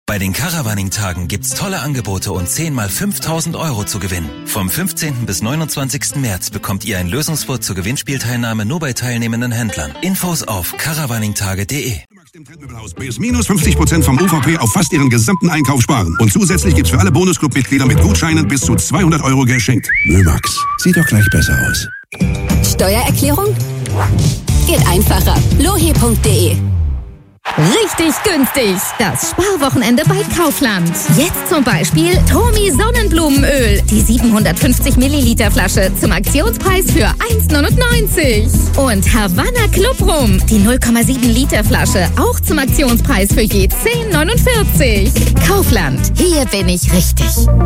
Bei den Caravaning-Tagen gibt's tolle Angebote und 10 mal 5.000 € zu gewinnen. Vom 15. bis 29. März bekommt ihr ein Lösungswort zur Gewinnspielteilnahme nur bei teilnehmenden Händlern. Infos auf caravaningtage.de. Im Trendmöbelhaus bis minus 50% vom UVP auf fast ihren gesamten Einkauf sparen. Und zusätzlich gibt's für alle Bonusclub-Mitglieder mit Gutscheinen bis zu 200 € geschenkt. Mömax. Sieht doch gleich besser aus. Steuererklärung? Geht einfacher. lohe.de. Richtig günstig. Das Sparwochenende bei Kaufland. Jetzt zum Beispiel Tomi Sonnenblumenöl. Die 750 Milliliter Flasche zum Aktionspreis für 1,99. Und Havanna Club Rum. Die 0,7 Liter Flasche auch zum Aktionspreis für je 10,49. Kaufland. Hier bin ich richtig.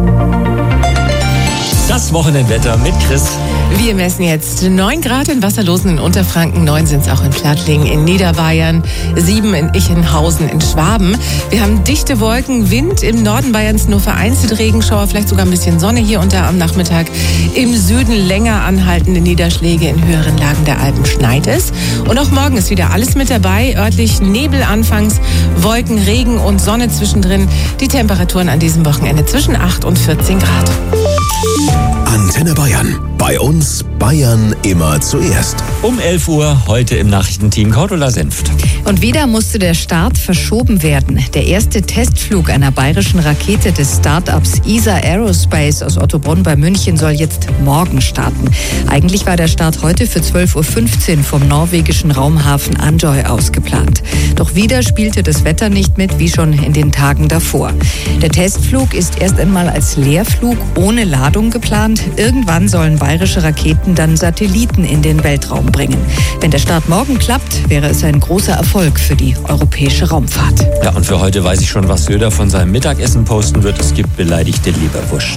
Das Wochenendwetter mit Chris. Wir messen jetzt 9 Grad in Wasserlosen in Unterfranken, 9 sind es auch in Plattling, in Niederbayern, 7 in Ichenhausen, in Schwaben. Wir haben dichte Wolken, Wind im Norden Bayerns, nur vereinzelt Regenschauer, vielleicht sogar ein bisschen Sonne hier und da am Nachmittag. Im Süden länger anhaltende Niederschläge, in höheren Lagen der Alpen schneit es. Und auch morgen ist wieder alles mit dabei, örtlich Nebel anfangs, Wolken, Regen und Sonne zwischendrin. Die Temperaturen an diesem Wochenende zwischen 8 und 14 Grad. Antenne Bayern. Bei uns Bayern immer zuerst. Um 11 Uhr heute im Nachrichtenteam Cordula Senft. Und wieder musste der Start verschoben werden. Der erste Testflug einer bayerischen Rakete des Start-ups ESA Aerospace aus Ottobrunn bei München soll jetzt morgen starten. Eigentlich war der Start heute für 12.15 Uhr vom norwegischen Raumhafen Andøy ausgeplant. Doch wieder spielte das Wetter nicht mit, wie schon in den Tagen davor. Der Testflug ist erst einmal als Leerflug ohne Ladung geplant. Irgendwann sollen bayerische Raketen dann Satelliten in den Weltraum bringen. Wenn der Start morgen klappt, wäre es ein großer Erfolg für die europäische Raumfahrt. Ja, und für heute weiß ich schon, was Söder von seinem Mittagessen posten wird. Es gibt beleidigte Leberwurst.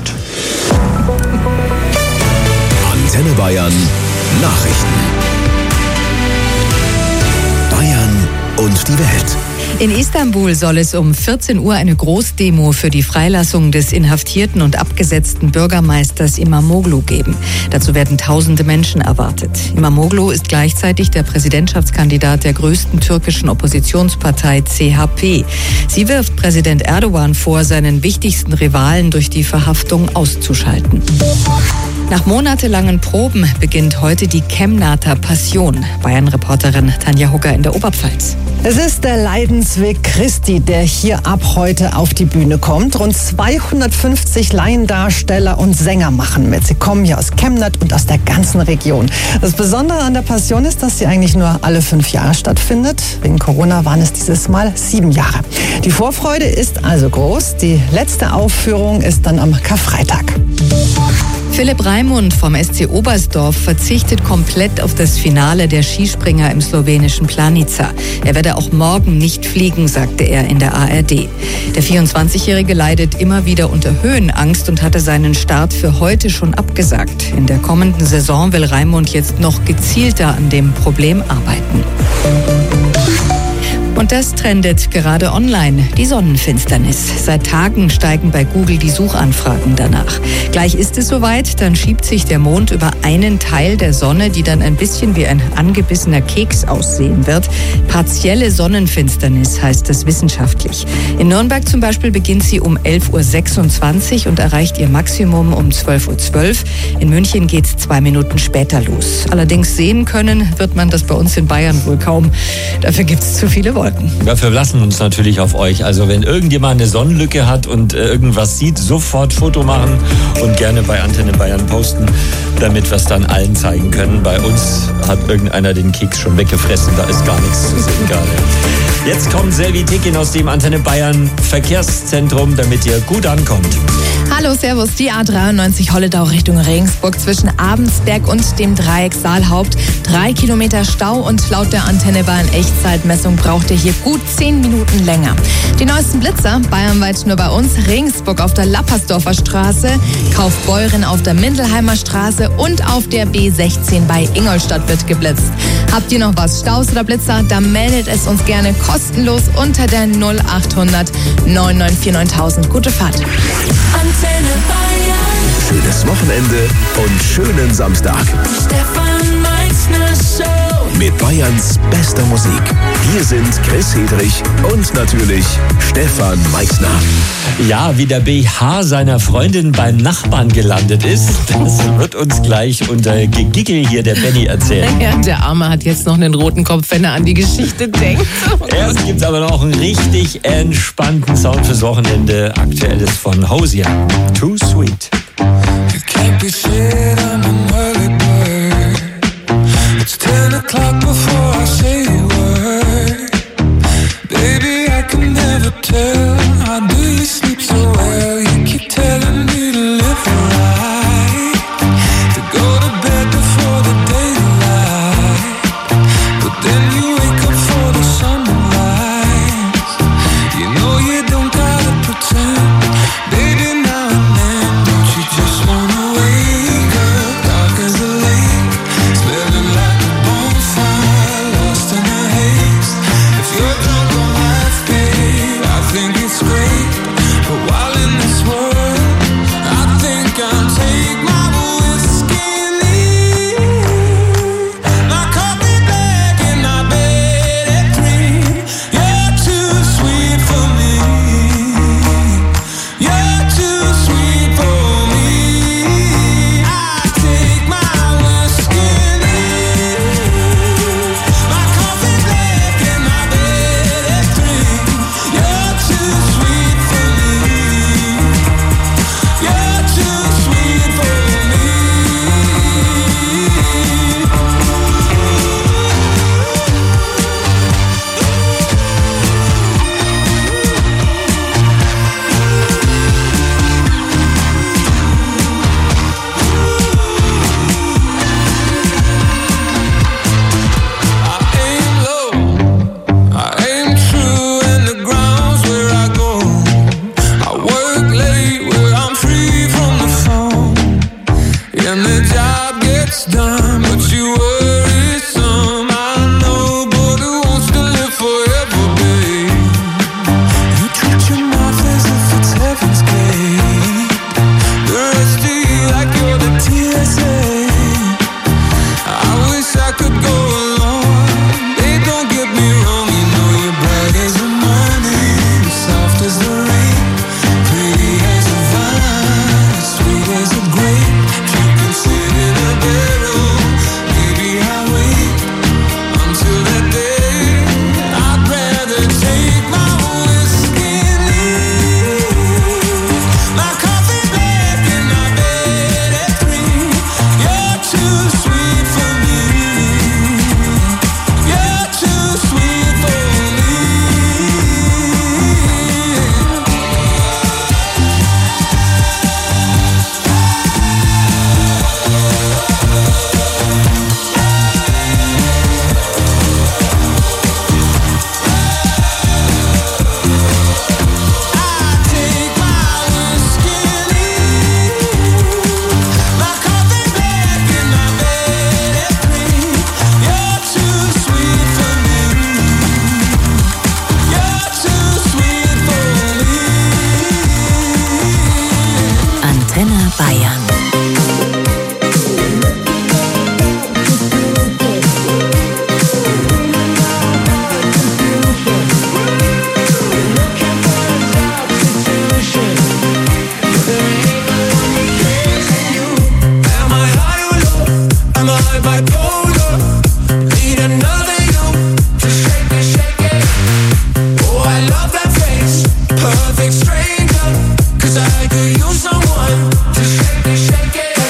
Antenne Bayern Nachrichten. Bayern und die Welt. In Istanbul soll es um 14 Uhr eine Großdemo für die Freilassung des inhaftierten und abgesetzten Bürgermeisters Imamoglu geben. Dazu werden tausende Menschen erwartet. Imamoglu ist gleichzeitig der Präsidentschaftskandidat der größten türkischen Oppositionspartei CHP. Sie wirft Präsident Erdogan vor, seinen wichtigsten Rivalen durch die Verhaftung auszuschalten. Nach monatelangen Proben beginnt heute die Kemnater Passion. Bayern-Reporterin Tanja Hugger in der Oberpfalz. Es ist der Leidensweg Christi, der hier ab heute auf die Bühne kommt. Rund 250 Laiendarsteller und Sänger machen mit. Sie kommen hier aus Kemnat und aus der ganzen Region. Das Besondere an der Passion ist, dass sie eigentlich nur alle 5 Jahre stattfindet. Wegen Corona waren es dieses Mal 7 Jahre. Die Vorfreude ist also groß. Die letzte Aufführung ist dann am Karfreitag. Philipp Raimund vom SC Oberstdorf verzichtet komplett auf das Finale der Skispringer im slowenischen Planica. Er werde auch morgen nicht fliegen, sagte er in der ARD. Der 24-Jährige leidet immer wieder unter Höhenangst und hatte seinen Start für heute schon abgesagt. In der kommenden Saison will Raimund jetzt noch gezielter an dem Problem arbeiten. Und das trendet gerade online, die Sonnenfinsternis. Seit Tagen steigen bei Google die Suchanfragen danach. Gleich ist es soweit, dann schiebt sich der Mond über einen Teil der Sonne, die dann ein bisschen wie ein angebissener Keks aussehen wird. Partielle Sonnenfinsternis heißt das wissenschaftlich. In Nürnberg zum Beispiel beginnt sie um 11.26 Uhr und erreicht ihr Maximum um 12.12 Uhr. In München geht es 2 Minuten später los. Allerdings sehen können wird man das bei uns in Bayern wohl kaum. Dafür gibt es zu viele Wolken. Wir verlassen uns natürlich auf euch. Also wenn irgendjemand eine Sonnenlücke hat und irgendwas sieht, sofort Foto machen und gerne bei Antenne Bayern posten, damit wir es dann allen zeigen können. Bei uns hat irgendeiner den Keks schon weggefressen, da ist gar nichts zu sehen gerade. Jetzt kommt Selvi Tekin aus dem Antenne Bayern Verkehrszentrum, damit ihr gut ankommt. Hallo, servus, die A93 Holledau Richtung Regensburg zwischen Abensberg und dem Dreieck Saalhaupt. 3 Kilometer Stau und laut der Antenne Bayern Echtzeitmessung braucht ihr hier gut 10 Minuten länger. Die neuesten Blitzer, bayernweit nur bei uns, Regensburg auf der Lappersdorfer Straße, Kaufbeuren auf der Mindelheimer Straße und auf der B16 bei Ingolstadt wird geblitzt. Habt ihr noch was, Staus oder Blitzer, dann meldet es uns gerne kostenlos unter der 0800 994 9000. Gute Fahrt. Antenne Bayern. Schönes Wochenende und schönen Samstag. Stefan Meißner Show. mit Bayerns bester Musik. Hier sind Chris Hedrich und natürlich Stefan Meißner. Ja, wie der BH seiner Freundin beim Nachbarn gelandet ist, das wird uns gleich unter Gegickel hier der Benny erzählen. Ja, der Arme hat jetzt noch einen roten Kopf, wenn er an die Geschichte denkt. Erst gibt's aber noch einen richtig entspannten Sound fürs Wochenende. Aktuelles von Hosier. Too Sweet. You can't be shit, I'm an early bird. It's 10 o'clock before I say a word. Baby, I can never tell. How do you sleep so well? You keep telling me to live right, to go to bed before the daylight, but then you wake up for the sunrise. You know you don't gotta pretend, baby, now and then. Don't you just wanna wake up dark as a lake, smelling like a bonfire, lost in a haze. If you're drunk on life, babe, I think it's great, but while in this world, I think I'll take my whiskey and leave. My coffee black and my bed at 3. You're too sweet for me. You're too sweet for me. I take my whiskey and leave. My coffee black and my bed at 3. You're too sweet for me. You're too sweet for me. I aim low, I aim true, and the ground's where I go. I work late where I'm free from the phone, and the job gets done, but you worry some. I know, but who wants to live forever, babe? You treat your mouth as if it's heaven's gate. The rest of you like you're the TSA. I wish I could go along. Babe, don't get me wrong. You know you're bright as the morning, soft as the rain, pretty as a vine, sweet as a grape. You can sit in a barrel. Maybe I'll wait until that day. I'd rather take my whiskey and leave. My coffee black and my bed at 3. You're too sweet for me. You're too sweet for me. I take my whiskey and leave. My coffee black and my bed at 3. You're too sweet for me. You're too sweet for me. Antenne Bayern. Am I high or low? Am I bipolar? Need another you to shake it, shake it. Oh, I love that face, perfect stranger. 'Cause I could use someone to shake it, shake it.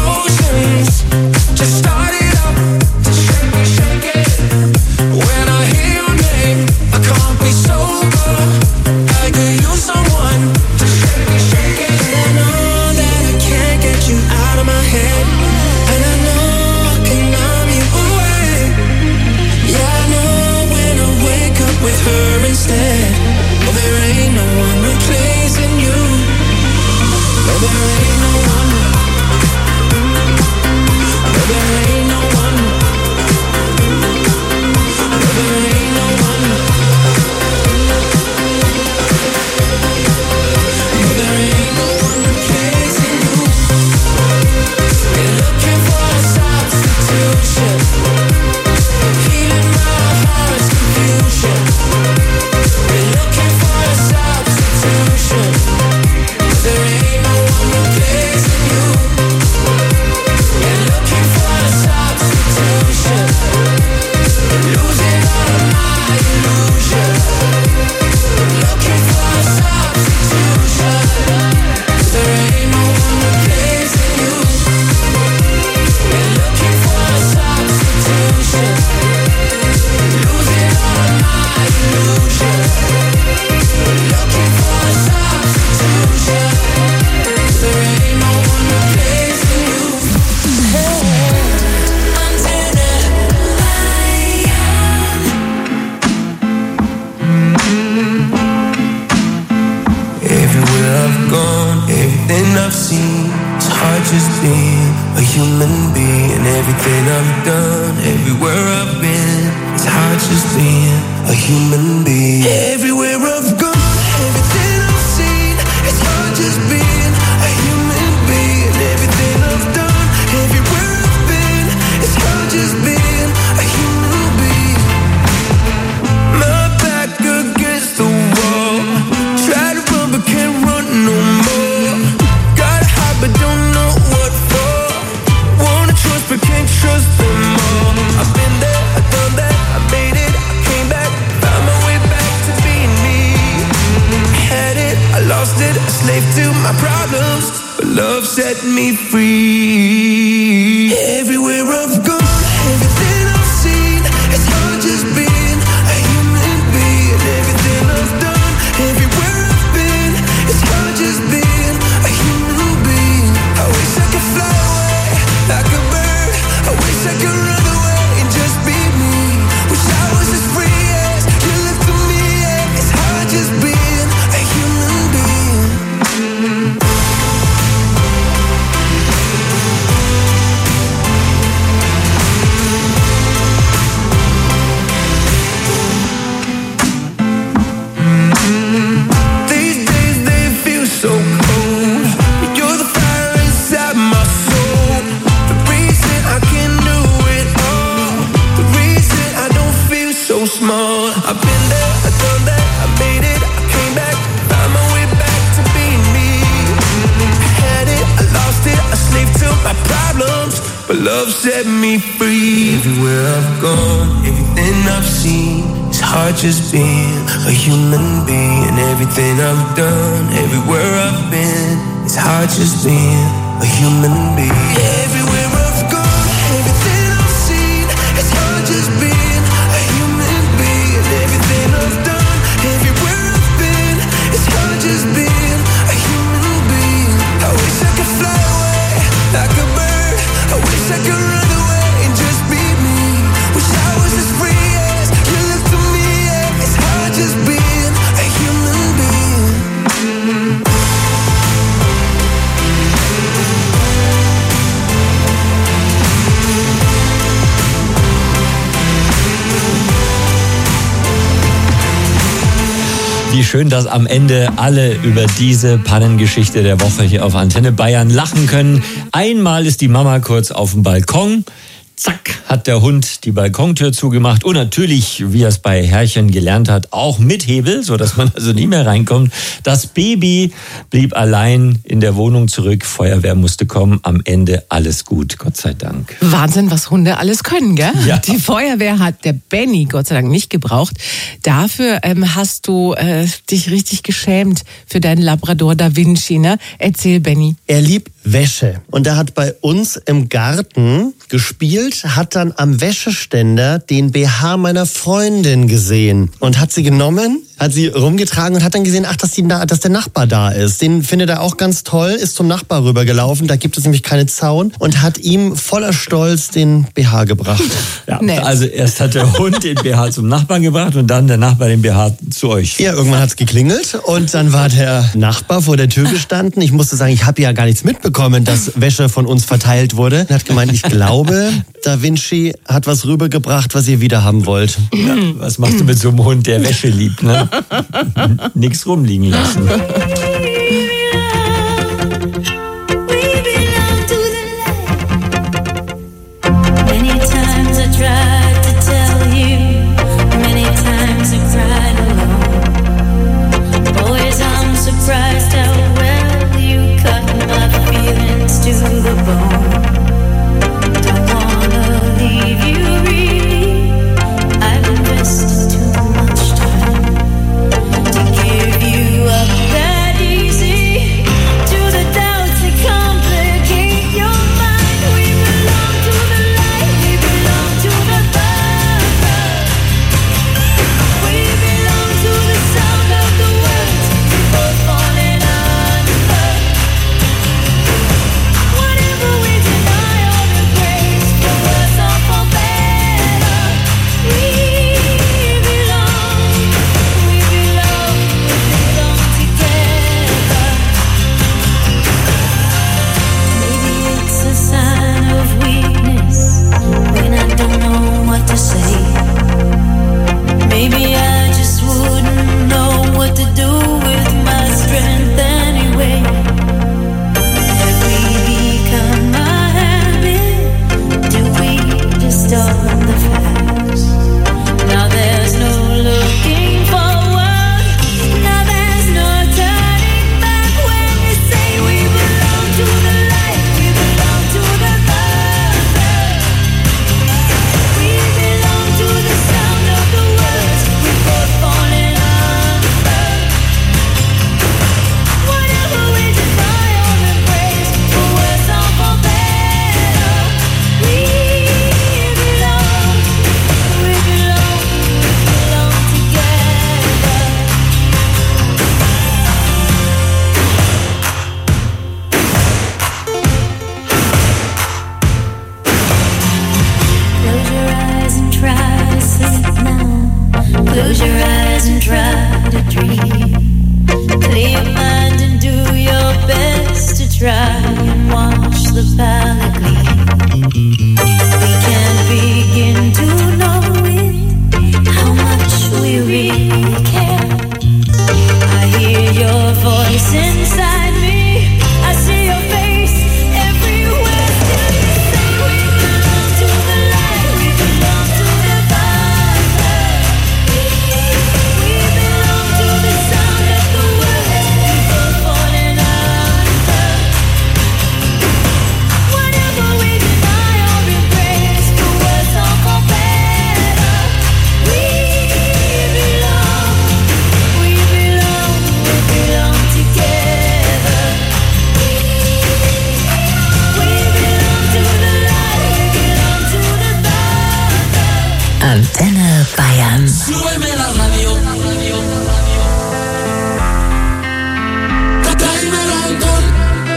emotions. Just start it up, shake it. When I hear your name, I can't be sober. I could use someone to shake it. I know that I can't get you out of my head, and I know I can numb you away. Yeah, I know when I wake up with her instead. Oh, there ain't no one replacing you. No, there ain't no one. No, there ain't no one. No, there ain't no one. No, there ain't no one replacing you. We're looking for a substitution, healing my heart's confusion. We're looking for a substitution. There ain't no one replacing you. We're looking for a substitution, losing all of my illusions. Looking for a substitution. There ain't no one replacing you. We're looking for a substitution, losing all of my illusions. Looking for a substitution. There ain't no one replacing you. Everywhere I've gone, everything I've seen, it's hard just being a human being. Everything I've done, everywhere I've been, it's hard just being a human being. Everywhere I've gone, everything I've seen, it's hard just being a human being. Everything I've done, everywhere I've been, it's hard just being a human being. My back against the wall, try to run but can't run no more. Gotta hide but don't know what for. Wanna trust but can't trust them all. I've been there, I've done that, I made it, I came back, found my way back to being me. Had it, I lost it, a slave to my problems, but love set me free. Everywhere I've gone, everything I've seen, it's hard just being a human being. Everything I've done, everywhere I've been, it's hard just being a human being. I wish I could fly away like a bird. I wish I could run away and just be me. Wish I was as free as you look to me. Yeah. It's hard just being a human being. These days they feel so cold. You're the fire inside my soul. The reason I can do it all. The reason I don't feel so small. I've been there, I've done that, I made it, I came back, found my way back to being me. Had it, I lost it, a slave to my problems, but love set me free. Everywhere I've gone, everything I've seen, it's hard just being a human being. Everything I've done, everywhere I've been, it's hard just being a human being. Everywhere I've gone, everything I've seen, it's hard just being a human being. Everything I've done, everywhere I've been, it's hard just being a human being. I wish I could fly away like a bird. I wish I could run away and just be me. Wish I was as free as you look to me. Yeah. It's hard just being a human being. Wie schön, dass am Ende alle über diese Pannengeschichte der Woche hier auf Antenne Bayern lachen können. Einmal ist die Mama kurz auf dem Balkon. Zack, hat der Hund die Balkontür zugemacht und natürlich, wie er es bei Herrchen gelernt hat, auch mit Hebel, sodass man also nie mehr reinkommt. Das Baby blieb allein in der Wohnung zurück, Feuerwehr musste kommen, am Ende alles gut, Gott sei Dank. Wahnsinn, was Hunde alles können, gell? Ja. Die Feuerwehr hat der Benny Gott sei Dank nicht gebraucht. Dafür hast du dich richtig geschämt für deinen Labrador Da Vinci, ne? Erzähl, Benny. Er liebt Wäsche. Und er hat bei uns im Garten gespielt, hat dann am Wäscheständer den BH meiner Freundin gesehen und hat sie genommen, hat sie rumgetragen und hat dann gesehen, ach, dass der Nachbar da ist. Den findet er auch ganz toll, ist zum Nachbar rübergelaufen, da gibt es nämlich keinen Zaun und hat ihm voller Stolz den BH gebracht. Ja, also erst hat der Hund den BH zum Nachbarn gebracht und dann der Nachbar den BH zu euch. Ja, irgendwann hat es geklingelt und dann war der Nachbar vor der Tür gestanden. Ich musste sagen, ich habe ja gar nichts mitbekommen, dass Wäsche von uns verteilt wurde. Er hat gemeint, ich glaube, Da Vinci hat was rübergebracht, was ihr wieder haben wollt. Ja, was machst du mit so einem Hund, der Wäsche liebt, ne? Nix rumliegen lassen. Antenne Bayern. Súbeme la radio. Tráeme el alcohol.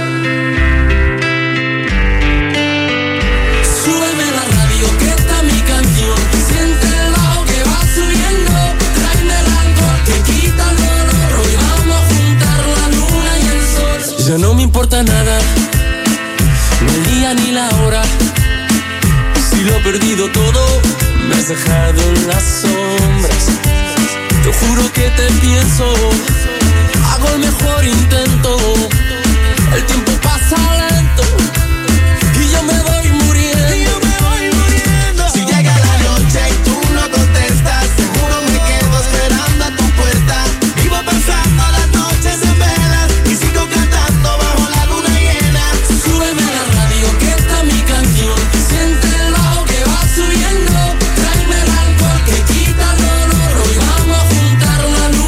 Súbeme la radio, que está mi canción. Siente el bajo que va subiendo. Tráeme el alcohol que quita el dolor. Hoy vamos a juntar la luna y el sol. Ya no me importa nada, ni el día ni la hora. Si lo he perdido todo, me has dejado en las sombras. Te juro que te pienso, hago el mejor intento. El tiempo pasa lento y yo me voy muriendo. Si llega la noche y tú no contestas, seguro me quedo esperando a tu puerta. Vivo pasando las noches en velas y sigo cantando bajo la luna llena. Súbeme la radio, que está mi canción. Siente el bajo que va subiendo.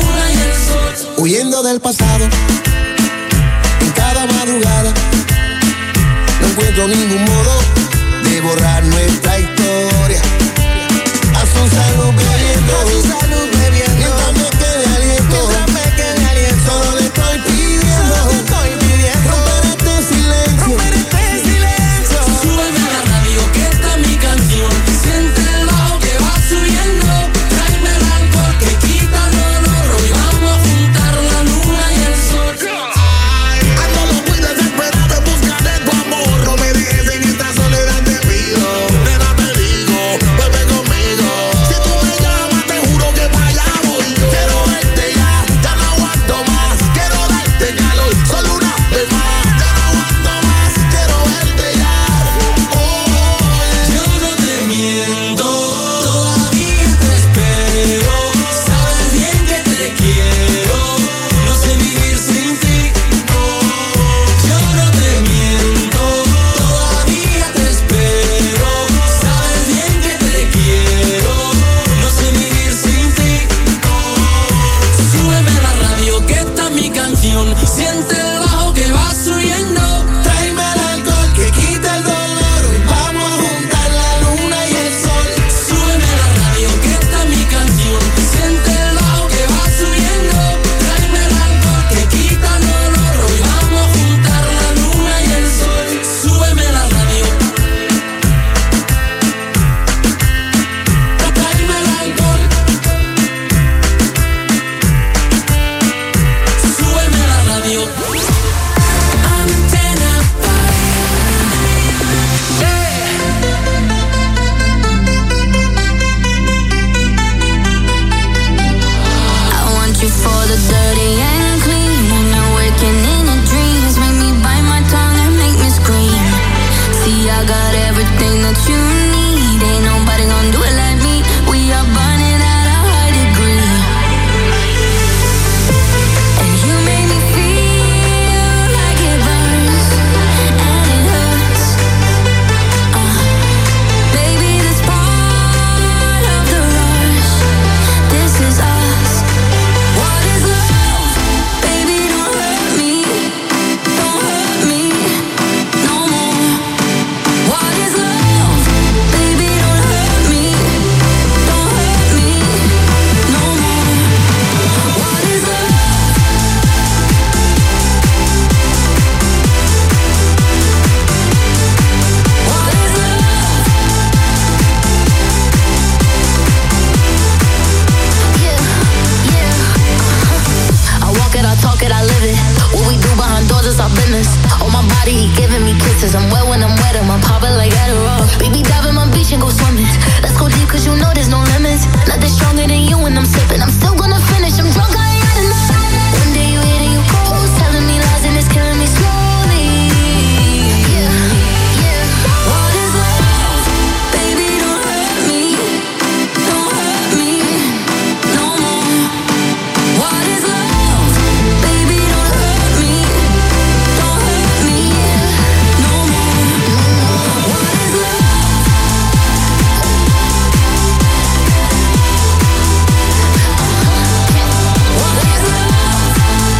Huyendo del pasado, en cada madrugada, y borrar nuestra historia. A su salud bebiendo, mientras me quede aliento, solo le estoy pidiendo, romper este silencio. Súbeme a la radio que esta es mi canción. Siente el bajo que va subiendo. Tráeme el alcohol que quita el dolor. Y vamos a juntar la luna y el sol. Ando loco y desesperado en busca de tu amor. No me dejes en esta soledad, te pido. Nena, te digo, vuelve conmigo. Si tú me llamas, te juro que para allá voy yo. Quiero verte ya, ya no aguanto más. Quiero darte calor, solo una vez más. Ya no aguanto más, quiero verte ya. Yo no te miento, todavía te espero. Sabes bien que te quiero. No sé vivir sin ti. Yo no te miento, todavía te espero. Sabes bien que te quiero. No sé vivir sin ti. Súbeme a la radio que esta es mi canción. Siente el bajo que va subiendo. Tráeme el alcohol que quita el dolor. Vamos a juntar la luna y el sol. Súbeme a la radio que esta es mi canción. Siente el bajo que va subiendo. Tráeme el alcohol que quita el dolor. Hoy vamos a juntar la luna y el sol. Súbeme a la radio. Tráeme el alcohol. Súbeme a la radio. Antena. I want you for the dirty and clean. When you're waking in your dreams, make me bite my tongue and make me scream. See, I got everything that you need. Ain't nobody gonna do it like me. We are burning at a high degree. And you make me feel like it burns and it hurts. Baby, this part of the rush. This is us. What is love? Baby, don't hurt me. Don't hurt me no more. What is love? Baby, don't hurt me. Don't hurt me no more. What is love? What is love? I walk it, I talk it, I live it. What we do behind doors is our business. On my body, he giving me kisses. I'm wet when I'm wet, I'm popping like Adderall. Baby, dive in my beach and go swimming. Let's go deep, cause you know there's no limits. Nothing stronger than you when I'm sipping. I'm still gonna finish, I'm drunk, I ain't had enough. One day you hit and you close, telling me lies and it's killing me slowly. What is love? Baby, don't hurt me. Don't hurt me no more. What is love? Baby, don't hurt me. Don't hurt me no more. What is love? What is love?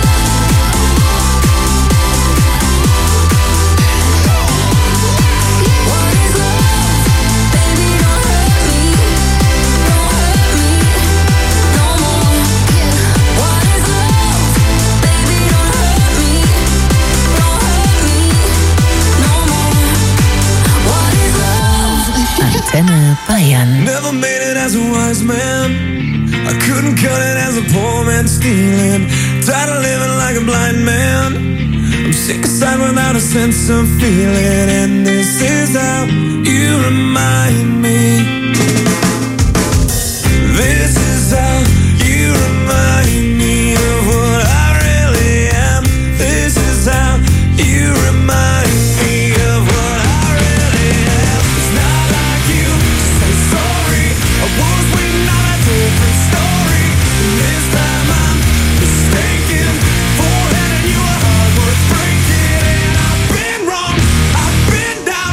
What is love? Baby, don't hurt me. Don't hurt me no more. What is love? Baby, don't hurt me. Don't hurt me no more. What is love? Antenne Bayern. Never made it as a wise man. I couldn't cut it as a poor man stealing. Tired of living like a blind man. I'm sick aside without a sense of feeling. And this is how you remind me. This is how you remind me of what I really am. This is how you remind me of what I really am. It's not like you to say sorry. I was waiting on a different story. This time I'm mistaken for letting you a heart worth breaking. And I've been wrong, I've been down.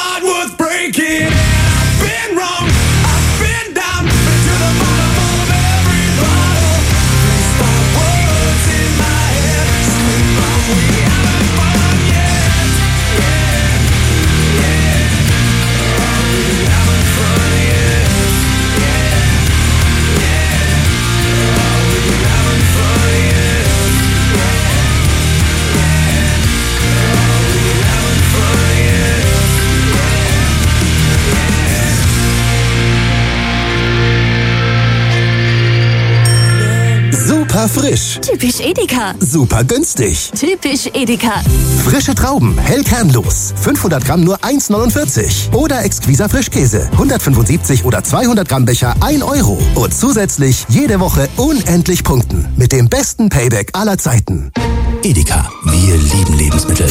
heart worth breaking. I've been wrong, I've been down, been to the bottom of every bottle. These five words in my head scream out, we haven't fun yet. Yeah, yeah. Oh, we haven't fun yet. Yeah, yeah. Oh, we haven't fun yet. Super frisch. Typisch Edeka. Super günstig. Typisch Edeka. Frische Trauben, hell kernlos. 500 Gramm nur 1,49. Oder exquiser Frischkäse. 175 oder 200 Gramm Becher 1 Euro. Und zusätzlich jede Woche unendlich punkten. Mit dem besten Payback aller Zeiten. Edeka. Wir lieben Lebensmittel.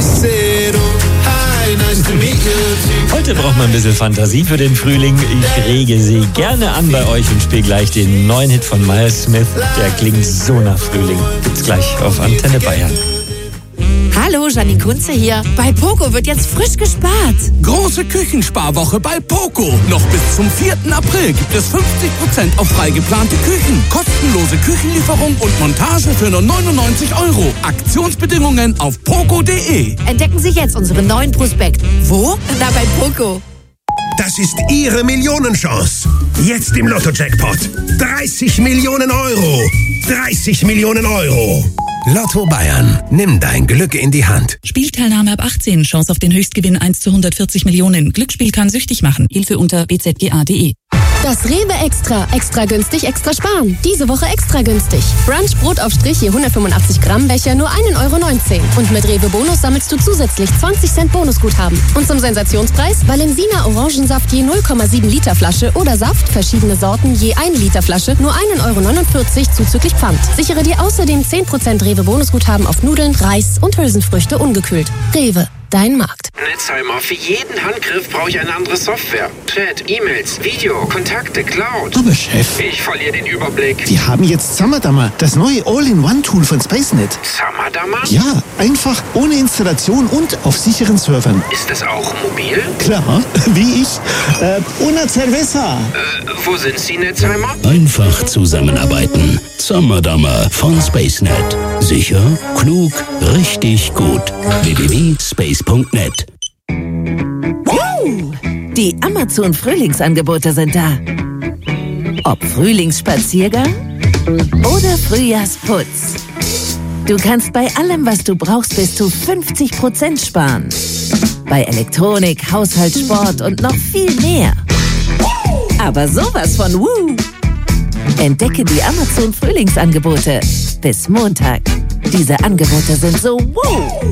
Heute braucht man ein bisschen Fantasie für den Frühling. Ich rege sie gerne an bei euch und spiele gleich den neuen Hit von Miles Smith. Der klingt so nach Frühling. Gibt's gleich auf Antenne Bayern. Hallo, Janine Kunze hier. Bei Poco wird jetzt frisch gespart. Große Küchensparwoche bei Poco. Noch bis zum 4. April gibt es 50% auf frei geplante Küchen. Kostenlose Küchenlieferung und Montage für nur 99 €. Aktionsbedingungen auf poco.de. Entdecken Sie jetzt unseren neuen Prospekt. Wo? Na, bei Poco. Das ist Ihre Millionenchance. Jetzt im Lotto-Jackpot. 30 Millionen €. 30 Millionen €. Lotto Bayern. Nimm dein Glück in die Hand. Spielteilnahme ab 18. Chance auf den Höchstgewinn 1 zu 140 Millionen. Glücksspiel kann süchtig machen. Hilfe unter bzga.de. Das Rewe Extra. Extra günstig, extra sparen. Diese Woche extra günstig. Brunch Brotaufstrich je 185 Gramm Becher nur 1,19 €. Und mit Rewe Bonus sammelst du zusätzlich 20 Cent Bonusguthaben. Und zum Sensationspreis Valensina Orangensaft je 0,7 Liter Flasche oder Saft, verschiedene Sorten je 1 Liter Flasche, nur 1,49 € zuzüglich Pfand. Sichere dir außerdem 10% Rewe Bonusguthaben auf Nudeln, Reis und Hülsenfrüchte ungekühlt. Rewe. Dein Markt. Netzheimer, für jeden Handgriff brauche ich eine andere Software. Chat, E-Mails, Video, Kontakte, Cloud. Aber Chef, Ich verliere den Überblick. wir haben jetzt Summerdamer, das neue All-in-One-Tool von SpaceNet. Summerdamer? Ja, einfach, ohne Installation und auf sicheren Servern. Ist das auch mobil? Klar, wie ich. Una cerveza. Wo sind Sie, Netzheimer? Einfach zusammenarbeiten. Summerdamer von SpaceNet. Sicher, klug, richtig gut. www.space.net. Die Amazon Frühlingsangebote sind da. Ob Frühlingsspaziergang oder Frühjahrsputz. Du kannst bei allem, was du brauchst, bis zu 50% sparen. Bei Elektronik, Haushalt, Sport und noch viel mehr. Aber sowas von Woo! Entdecke die Amazon Frühlingsangebote. Bis Montag. Diese Angebote sind so Woo!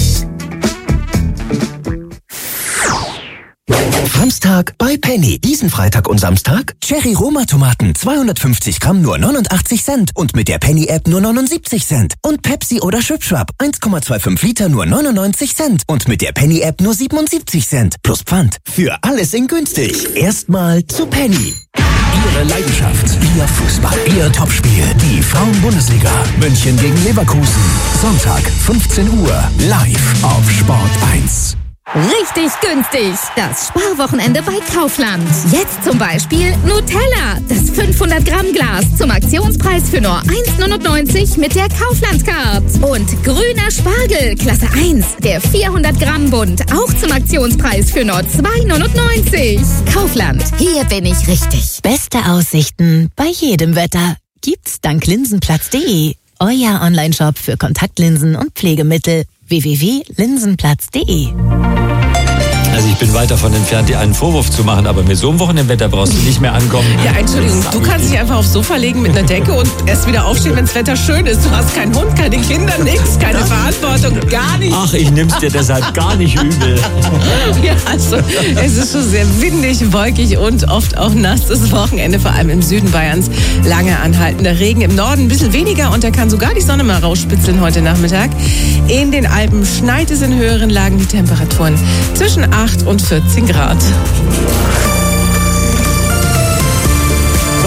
Samstag bei Penny. Diesen Freitag und Samstag Cherry Roma Tomaten 250 Gramm nur 89 Cent und mit der Penny App nur 79 Cent. Und Pepsi oder Schwipschwap 1,25 Liter nur 99 Cent und mit der Penny App nur 77 Cent. Plus Pfand. Für alles in günstig. Erstmal zu Penny. Ihre Leidenschaft, Ihr Fußball, Ihr Topspiel, die Frauen-Bundesliga. München gegen Leverkusen. Sonntag, 15 Uhr, live auf Sport 1. Richtig günstig. Das Sparwochenende bei Kaufland. Jetzt zum Beispiel Nutella. Das 500 Gramm Glas zum Aktionspreis für nur 1,99 € mit der Kaufland-Card. Und grüner Spargel, Klasse 1. Der 400 Gramm Bund. Auch zum Aktionspreis für nur 2,99 €. Kaufland. Hier bin ich richtig. Beste Aussichten bei jedem Wetter gibt's dank Linsenplatz.de. Euer Onlineshop für Kontaktlinsen und Pflegemittel. www.linsenplatz.de. Also ich bin weit davon entfernt, dir einen Vorwurf zu machen, aber mit so einem Wochenendwetter brauchst du nicht mehr ankommen. Ja, Entschuldigung, du kannst dich einfach aufs Sofa legen mit einer Decke und erst wieder aufstehen, wenn das Wetter schön ist. Du hast keinen Hund, keine Kinder, nichts, keine Verantwortung, gar nichts. Ach, ich nimm's dir deshalb gar nicht übel. Ja, also es ist schon sehr windig, wolkig und oft auch nass. Das Wochenende, vor allem im Süden Bayerns. Lange anhaltender Regen, im Norden ein bisschen weniger und da kann sogar die Sonne mal rausspitzeln heute Nachmittag. In den Alpen schneit es in höheren Lagen, die Temperaturen zwischen 8 und 14 Grad.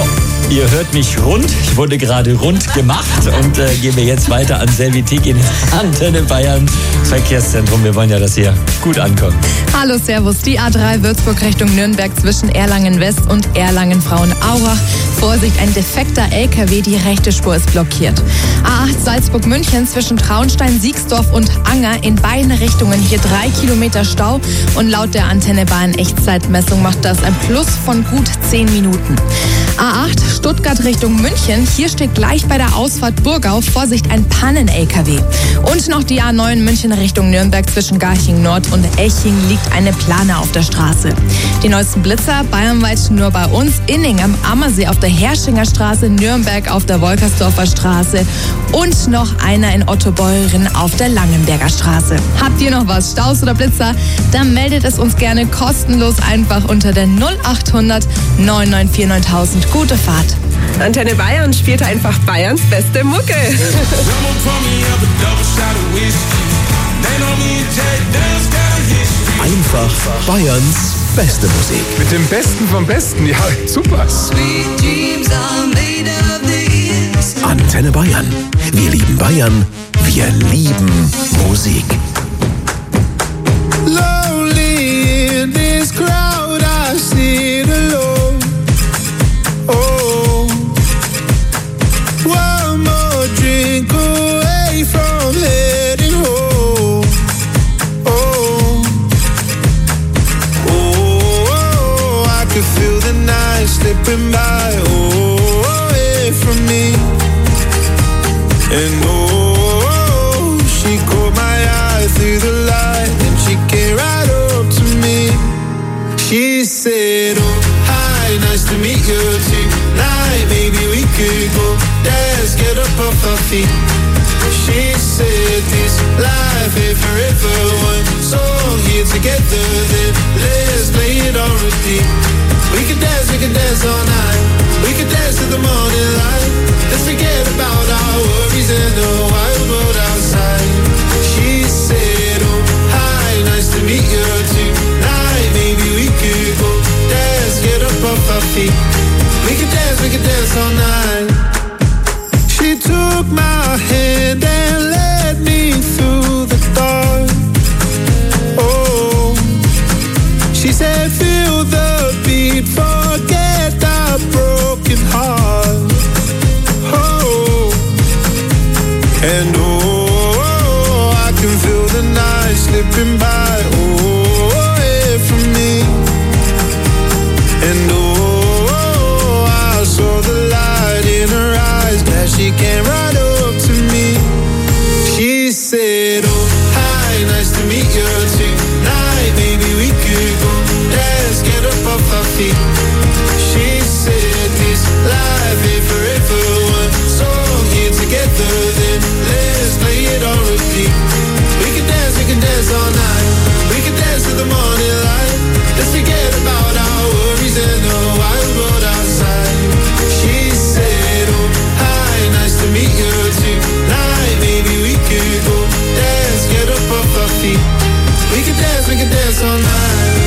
Ihr hört mich rund. Ich wurde gerade rund gemacht und gehen wir jetzt weiter an Selvi Tekin, Antenne Bayern Verkehrszentrum. Wir wollen ja, dass ihr gut ankommt. Hallo, Servus. Die A3 Würzburg Richtung Nürnberg zwischen Erlangen West und Erlangen Frauenaurach. Vorsicht, ein defekter LKW, die rechte Spur ist blockiert. A8 Salzburg München zwischen Traunstein, Siegsdorf und Anger in beiden Richtungen hier 3 Kilometer Stau und laut der Antenne Bayern Echtzeitmessung macht das ein Plus von gut 10 Minuten. A8 Stuttgart Richtung München, hier steht gleich bei der Ausfahrt Burgau, Vorsicht, ein Pannen-LKW. Und noch die A9 München Richtung Nürnberg zwischen Garching Nord und Eching liegt eine Plane auf der Straße. Die neuesten Blitzer bayernweit nur bei uns, Inning am Ammersee auf der Herschinger Straße, Nürnberg auf der Wolkersdorfer Straße und noch einer in Ottobeuren auf der Langenberger Straße. Habt ihr noch was, Staus oder Blitzer? Dann meldet es uns gerne kostenlos einfach unter der 0800 994 9000. Gute Fahrt. Antenne Bayern spielt einfach Bayerns beste Mucke. Einfach Bayerns beste Musik. Mit dem Besten vom Besten, ja, super. Antenne Bayern. Wir lieben Bayern. Wir lieben Musik. Lonely in this crowd, I sit alone. Oh, one more drink away from heading home. Oh, oh, I could feel the night slipping by. Oh, away from me. And oh, she caught my eye through the light, and she came right up to me. She said, oh, hi, nice to meet you tonight. Maybe we could go dance, get up off our feet. She said, this life ain't forever. One song here together, then let's play it on repeat. We could dance all night. We could dance to the morning light. Let's forget about our worries and the wild world outside. She said, oh, hi, nice to meet you tonight. Maybe we could go dance, get up off our feet. We could dance all night. She took my hand and led me through the dark. Oh, she said, feel the beat, forget the broken heart. Oh, and oh, I can feel the night slipping by. Oh, away from me. And oh, I saw the light in her eyes as she came right up to me. She said, oh, hi, nice to meet you tonight. Maybe we could go dance, get up off our feet. She said, this life ain't forever. One song here together, then let's play it on repeat. We can dance all night. We can dance to the morning light. Let's forget about our worries and the wild world outside. She said, oh, hi, nice to meet you tonight. Maybe we could go dance, get up off our feet. We can dance all night.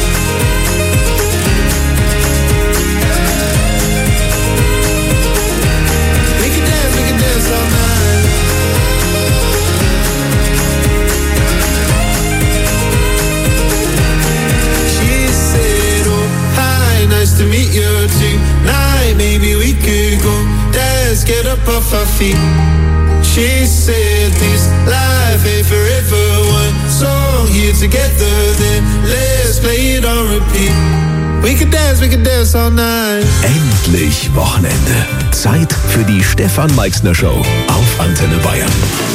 We can dance all night. She said, oh, hi, nice to meet you tonight. Maybe we could go dance, get up off our feet. She said, this life ain't forever. One song here together, then let's play it on repeat. We can dance all night. Endlich Wochenende. Zeit für die Stefan Meixner Show auf Antenne Bayern.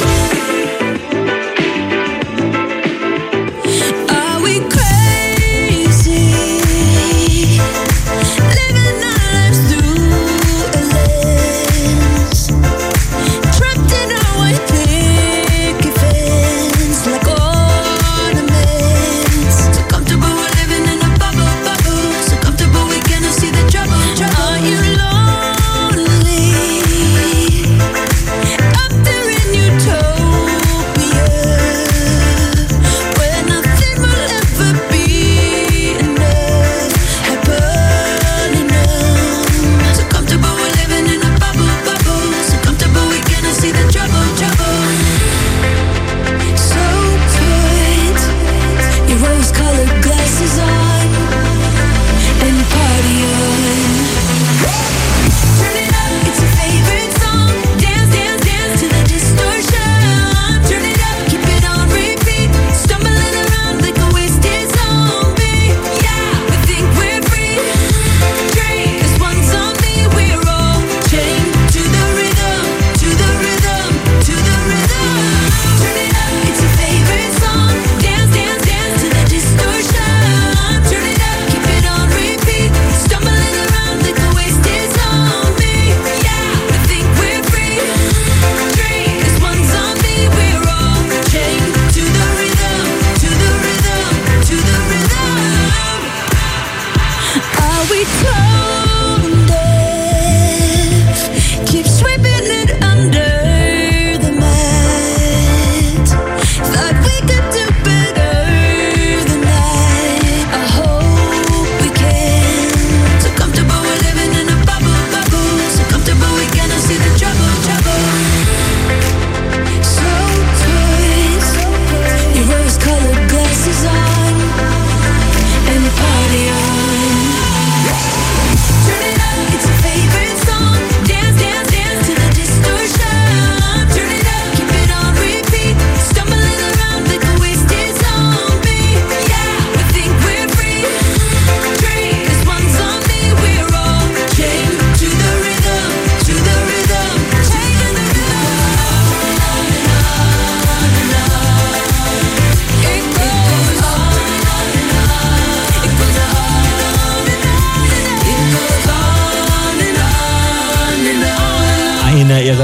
Are we crazy? Living our lives through a lens. Trapped in our white picket fence like ornaments. So comfortable we're living in a bubble. So comfortable we cannot see the trouble. Are you lonely? Up there in your toes.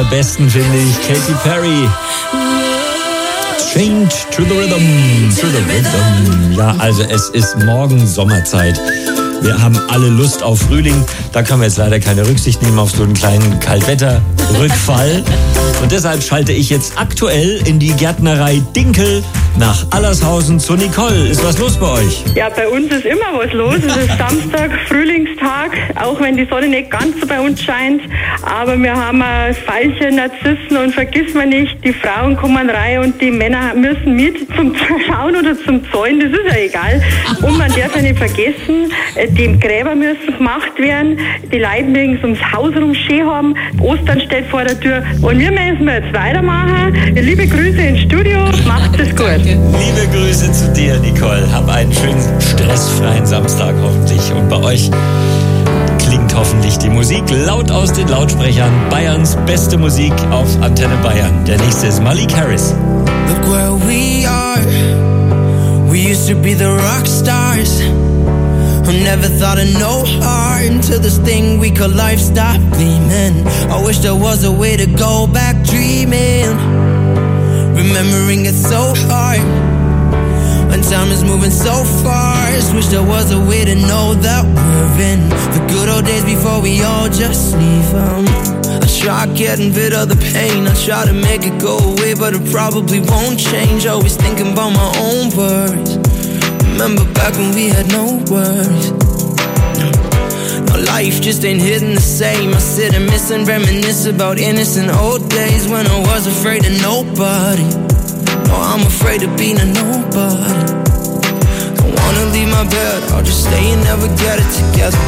allerbesten, finde ich. Katy Perry. Change to the rhythm. To the rhythm. Ja, also es ist morgen Sommerzeit. Wir haben alle Lust auf Frühling. Da können wir jetzt leider keine Rücksicht nehmen auf so einen kleinen Kaltwetterrückfall. Und deshalb schalte ich jetzt aktuell in die Gärtnerei Dinkel nach Allershausen zu Nicole. Ist was los bei euch? Ja, bei uns ist immer was los. Es ist Samstag, Frühlingstag, auch wenn die Sonne nicht ganz so bei uns scheint. Aber wir haben Veilchen, Narzissen und vergiss mal nicht, die Frauen kommen rein und die Männer müssen mit zum Schauen oder zum Zäunen, das ist ja egal. Und man darf ja nicht vergessen, die Gräber müssen gemacht werden, die Leute müssen ums Haus rum schön haben, Ostern steht vor der Tür und wir müssen jetzt weitermachen. Liebe Grüße ins Studio, macht es gut. Liebe Grüße zu dir, Nicole. Hab einen schönen stressfreien Samstag hoffentlich. Und bei euch klingt hoffentlich die Musik laut aus den Lautsprechern. Bayerns beste Musik auf Antenne Bayern. Der nächste ist Malik Harris. Look where we are. We used to be the rock stars. Who never thought of no heart until this thing we call life stopped gleaming. I wish there was a way to go back dreaming. Remembering it's so hard when time is moving so fast. Wish there was a way to know that we're in the good old days before we all just leave them. I try getting rid of the pain, I try to make it go away, but it probably won't change. Always thinking about my own worries. Remember back when we had no worries. Now life just ain't hitting the same. I sit and miss and reminisce about innocent old days when I was afraid of nobody. No, I'm afraid of being a nobody. Don't wanna leave my bed, I'll just stay and never get it together.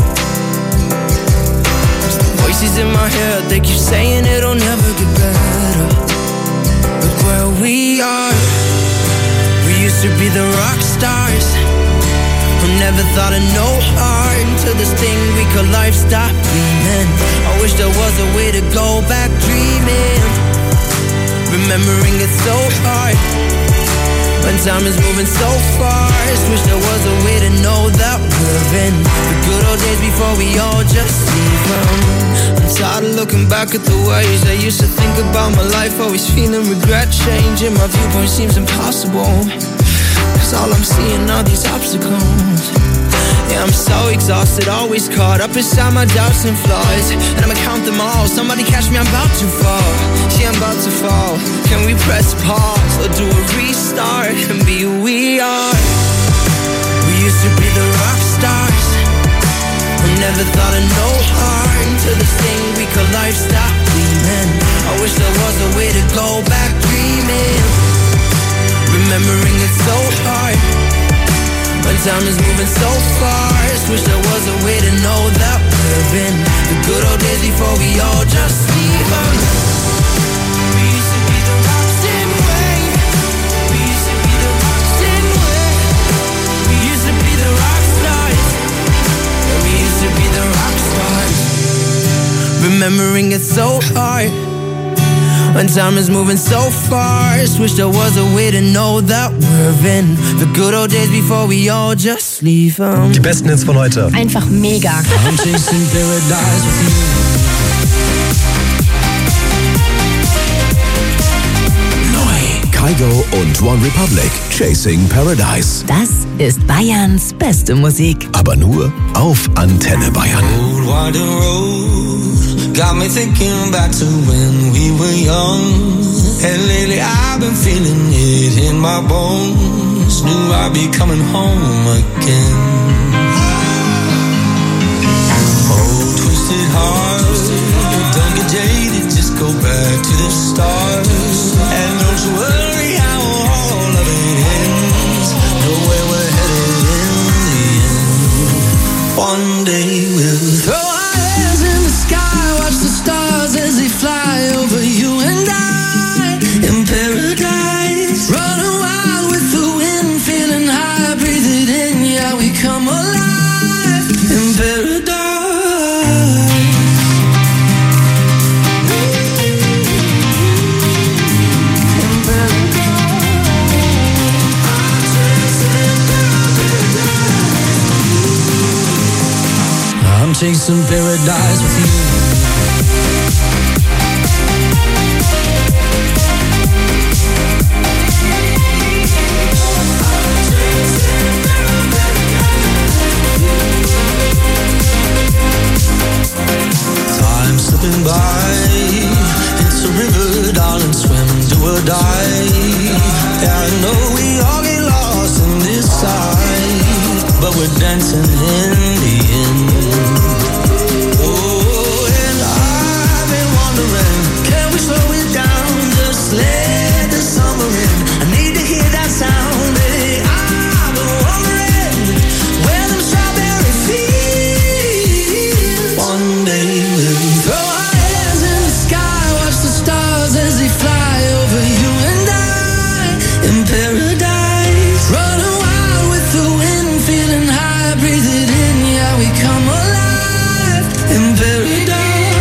Cause the voices in my head, they keep saying it'll never get better. Look where we are. We used to be the rock stars who never thought of no heart until this thing we call life stopped gleaming. I wish there was a way to go back dreaming. Remembering it's so hard when time is moving so fast. Wish there was a way to know that we're in the good old days before we all just leave them. I'm tired of looking back at the ways I used to think about my life. Always feeling regret changing. My viewpoint seems impossible, cause all I'm seeing are these obstacles. Yeah, I'm so exhausted, always caught up inside my doubts and flaws. And I'ma count them all, somebody catch me, I'm about to fall. See, I'm about to fall. Can we press pause or do a restart and be who we are? We used to be the rock stars who never thought of no heart until this thing we call life stopped gleaming. I wish there was a way to go back dreaming. Remembering it's so hard when time is moving so fast. Wish there was a way to know that we're in the good old days before we all just leave them. We used to be the rocks in way. We used to be the rocks in way. We used to be the rock stars. Yeah, we used to be the rock stars. Remembering it's so hard when time is moving so fast. Wish there was a way to know that we're in the good old days before we all just leave them. Die besten Hits von heute. Einfach mega. I'm chasing paradise with you. Kygo und One Republic, Chasing Paradise. Das ist Bayerns beste Musik. Aber nur auf Antenne Bayern. Old winding road got me thinking back to when we were young. And lately I've been feeling it in my bones. Knew I'd be coming home again. Oh, twisted heart, don't get jaded, just go back to the start. And don't you worry how all of it ends. Know where we're headed in the end. One day we'll throw our hands in the sky, watch the stars as they fly over you and I. In paradise, running wild with the wind, feeling high, breathe it in, yeah, we come alive. In paradise. I'm chasing paradise with you. floating by. It's a river, darling, swim, do or die. Yeah, I know we all get lost in this side, but we're dancing in the end. Oh, and I've been wondering, can we slow it down? Just let the summer in. I need to hear that sound. Hey, I've been wondering where them strawberry fields. One day we'll throw our hands in the sky, watch the stars as they fly over you and I in paradise. Running wild with the wind, feeling high, breathe it in, yeah, we come alive in paradise.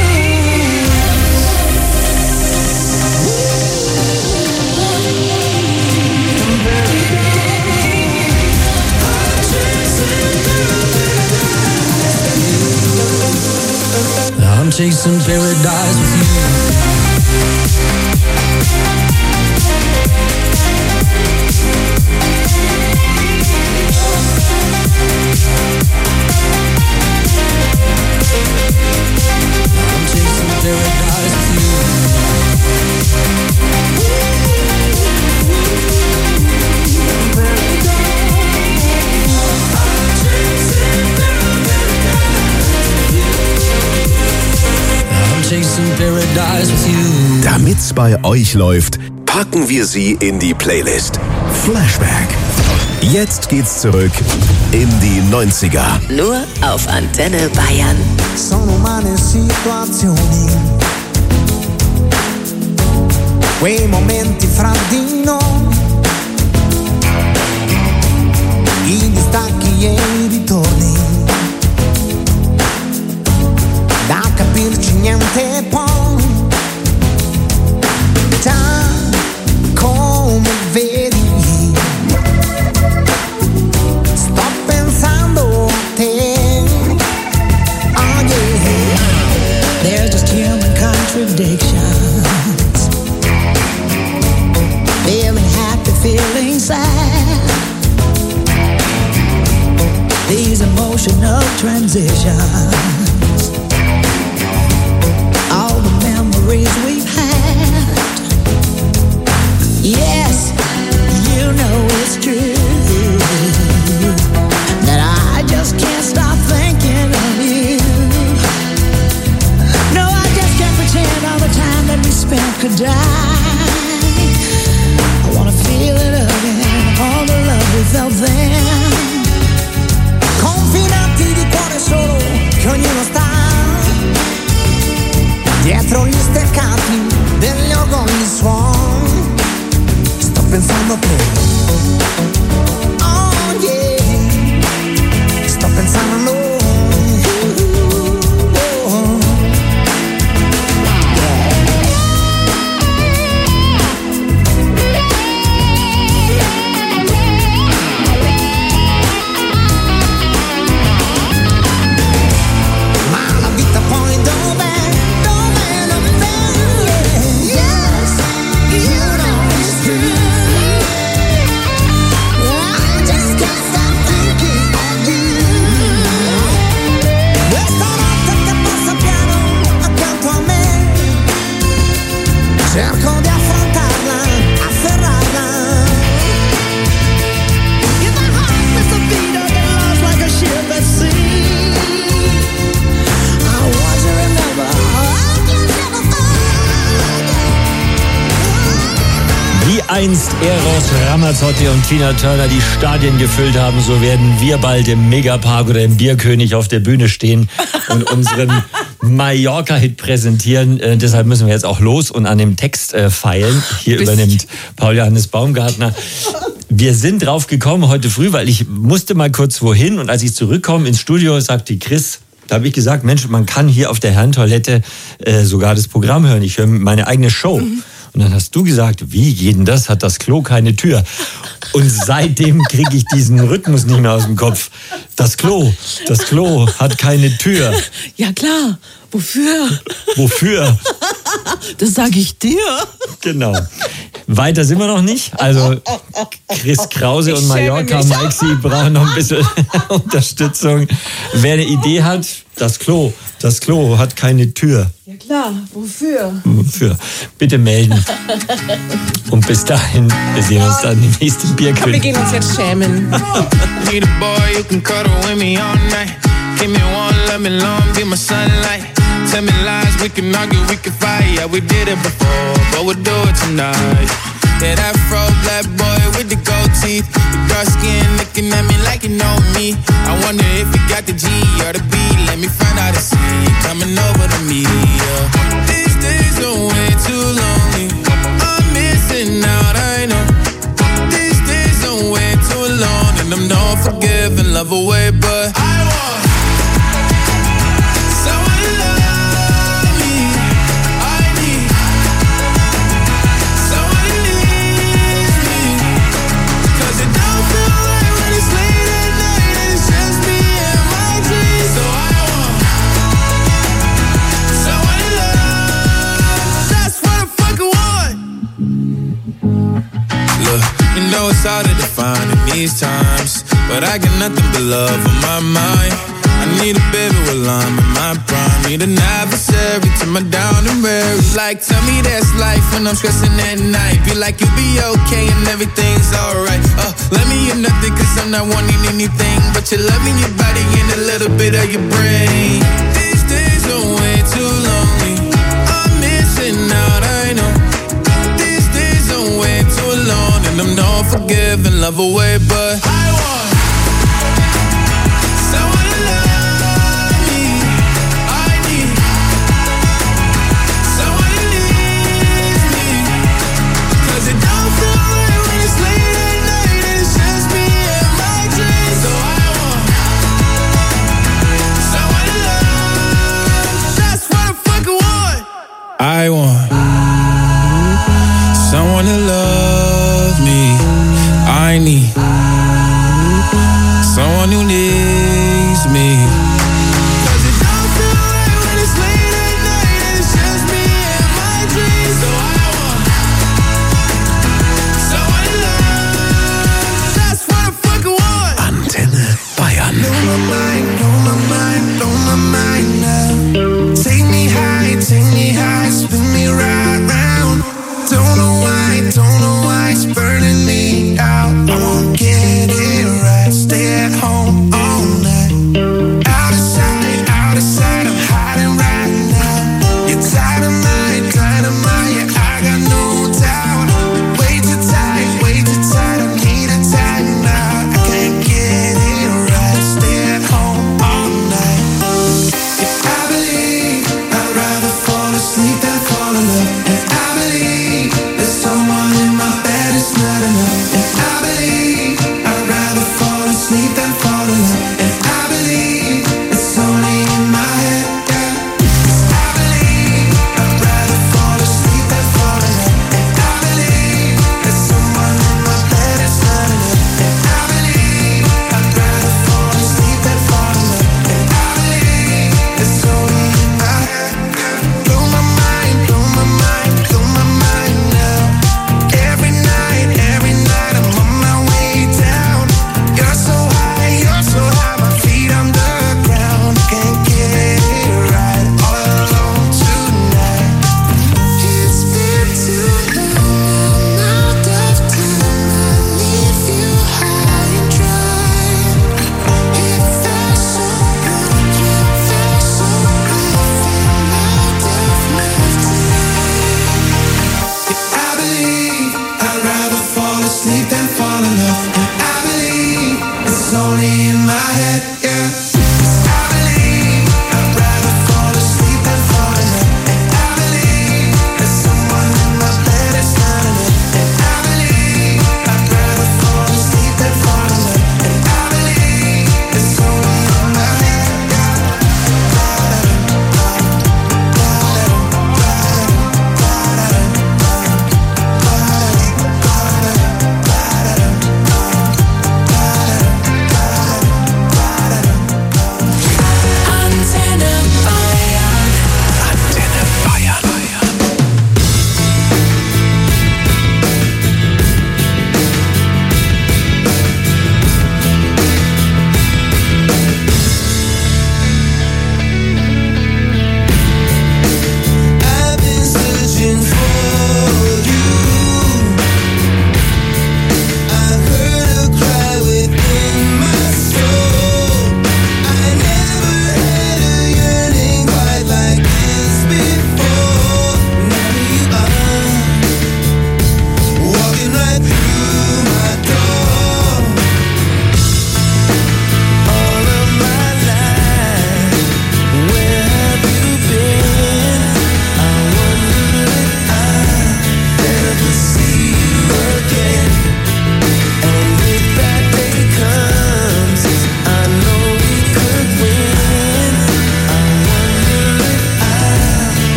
I'm chasing paradise with you. I'm chasing paradise with you. Chasing paradise with you. Damit's bei euch läuft, packen wir sie in die Playlist. Flashback. Jetzt geht's zurück in die 90er. Nur auf Antenne Bayern. Sono umane situazioni, quei momenti fra di noi, i distacchi e i ritorni, da capirci niente poi, già come vedi, sto pensando a te, oh yeah, there's just human contradictions, feeling happy, feeling sad, these emotional transitions, all the memories we've had. Yes, you know it's true that I just can't stop thinking of you. No, I just can't pretend all the time that we spent could die. I wanna feel it again, all the love we felt then. Confinati di cuore solo, che ognuno sta dietro gli steccati degli organi suon. Sto pensando a te, oh yeah, sto pensando a noi. Cerco di affrontarla, afferrarla. If my heart was a beat up and lost like a ship at sea, I want to remember, I can never forget. Wie einst Eros Ramazzotti und Tina Turner die Stadien gefüllt haben, so werden wir bald im Megapark oder im Bierkönig auf der Bühne stehen und unseren Mallorca-Hit präsentieren. Deshalb müssen wir jetzt auch los und an dem Text feilen. Hier übernimmt Paul-Johannes Baumgartner. Wir sind drauf gekommen heute früh, weil ich musste mal kurz wohin und als ich zurückkomme ins Studio, sagte die Chris, da habe ich gesagt, Mensch, man kann hier auf der Herrentoilette sogar das Programm hören. Ich höre meine eigene Show. Und dann hast du gesagt, wie geht denn das? Hat das Klo keine Tür? Und seitdem kriege ich diesen Rhythmus nicht mehr aus dem Kopf. Das Klo hat keine Tür. Ja klar, wofür? Wofür? Das sage ich dir. Genau. Weiter sind wir noch nicht. Also Chris Krause und Mallorca Maxi brauchen noch ein bisschen Unterstützung. Wer eine Idee hat, das Klo hat keine Tür. Ja klar, wofür? Bitte melden. Und bis dahin, wir sehen uns dann im nächsten Bierkönig. Komm, wir gehen uns jetzt schämen. Need a boy who can cuddle with me all night. Give me one, let me long, be my sunlight. Tell me lies, we can argue, we can fight. Yeah, we did it before, but we'll do it tonight. Yeah, that fro black boy with the gold teeth, the dark skin looking at me like you know me. I wonder if you got the G or the B. Let me find out and see you coming over to me. Yeah. These days are way too lonely. I'm missing out, I know. These days are way too long, and I'm not forgiving, love away, but I want someone to love me. I need someone who needs me. 'Cause it don't feel right when it's late at night and it's just me and my dreams. So I want someone to love. That's what I fucking want. Look, you know it's hard to define in these times, but I got nothing but love on my mind. I need a baby while I'm in my prime. Need an adversary to my down and weary. Like, tell me that's life when I'm stressing at night. Be like, you'll be okay and everything's alright. Let me hear nothing 'cause I'm not wanting anything but your love in your body and a little bit of your brain. These days are way too lonely. I'm missing out, I know. These days are way too long, and I'm not forgiving, love away, but I want someone to love me. I need someone who needs me. 'Cause it don't feel right when it's late at night and it's just me and my dreams. So I want someone to love. That's what I fucking want. I want someone to love me. I need someone who needs me. 'Cause it don't feel right when it's late at night and it's just me and my dreams. So I want someone to love. That's what I fucking want. Antenne Bayern. Blow my mind, blow my mind, blow my mind now. Take me high, spin me right round. Don't know why it's burning me out. I won't get it right. Stay at home all night. Out of sight, I'm hiding right now. You're dynamite, yeah, I got no doubt. Way too tight, I need a time now. I can't get it right. Stay at home.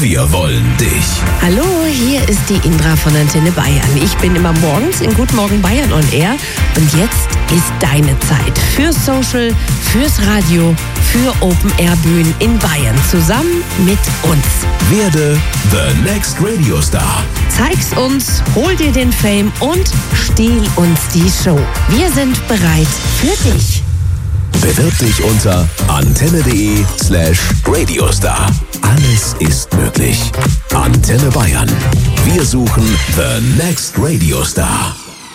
Wir wollen dich. Hallo, hier ist die Indra von Antenne Bayern. Ich bin immer morgens in Guten Morgen Bayern on Air und jetzt ist deine Zeit für Social, fürs Radio, für Open-Air-Bühnen in Bayern zusammen mit uns. Werde the next Radio Star. Zeig's uns, hol dir den Fame und stehl uns die Show. Wir sind bereit für dich. Bewirb dich unter antenne.de/radiostar. Alles ist möglich. Antenne Bayern. Wir suchen the next Radio Star.